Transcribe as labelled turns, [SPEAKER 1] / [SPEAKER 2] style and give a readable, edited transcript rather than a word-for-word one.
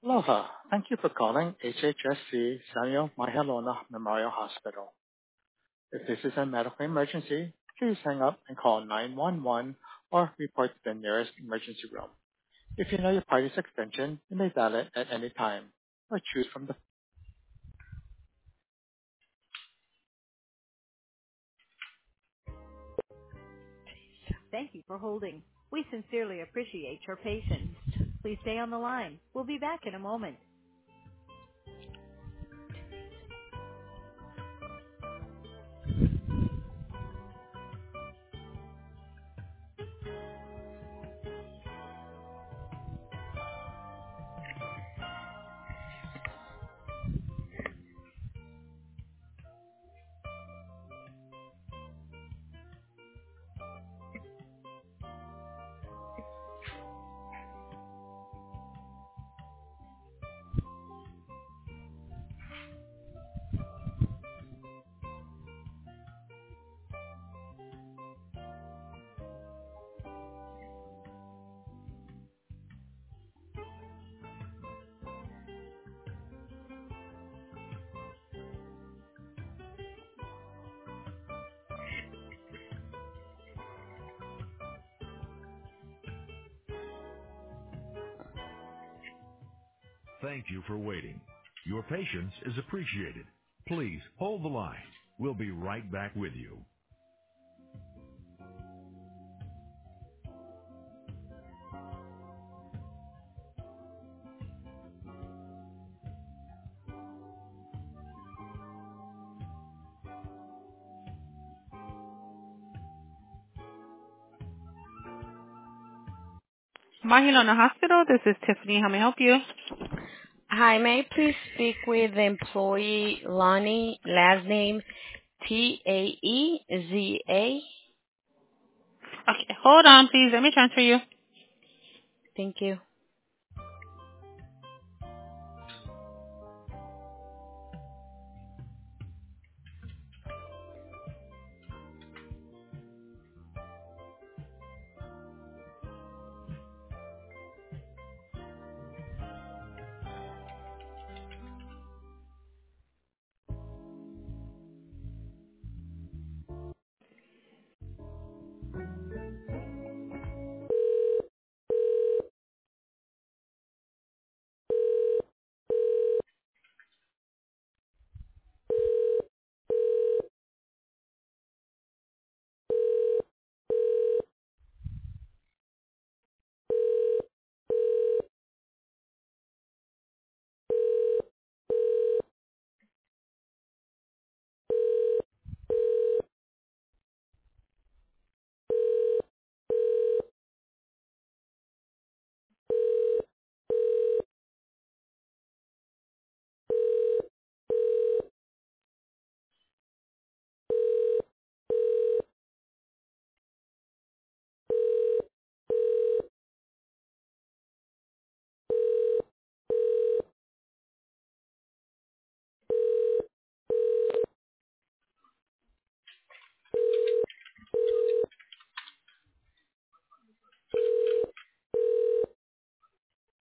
[SPEAKER 1] Aloha. Thank you for calling HHSC Samuel Mahialona Memorial Hospital. If this is a medical emergency, please hang up and call 911 or report to the nearest emergency room. If you know your party's extension, you may dial it at any time or choose from the. Thank you for holding. We sincerely appreciate your patience. Please stay on the line. We'll be back in a moment.
[SPEAKER 2] Thank you for waiting. Your patience is appreciated. Please hold the line. We'll be right back with you. Mahilona Hospital, this is Tiffany. How may I help you?
[SPEAKER 3] Hi, may I please speak with the employee Lonnie, last name Taeza?
[SPEAKER 2] Okay, hold on, please. Let me transfer you.
[SPEAKER 3] Thank you.